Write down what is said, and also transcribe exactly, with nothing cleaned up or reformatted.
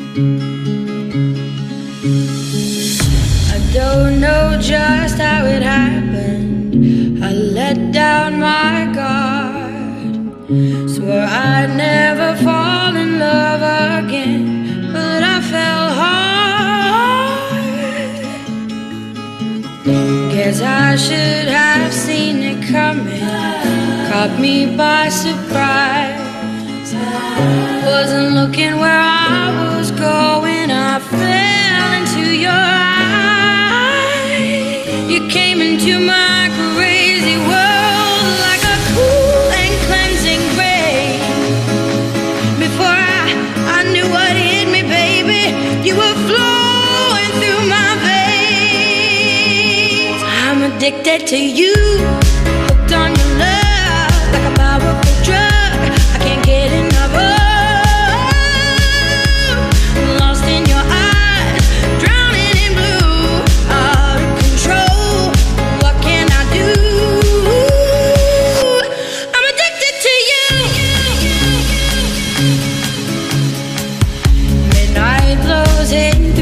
I don't know just how it happened. I let down my guard, swore I'd never fall in love again, but I fell hard. Guess I should have seen it coming, caught me by surprise. Wasn't looking where I was going, I fell into your eyes. You came into my crazy world like a cool and cleansing rain. Before I, I knew what hit me, baby, you were flowing through my veins. I'm addicted to you, hooked on your love like a powerful drug. I can't get enough of. Lost in your eyes, drowning in blue, out of control. What can I do? I'm addicted to you. Midnight blows in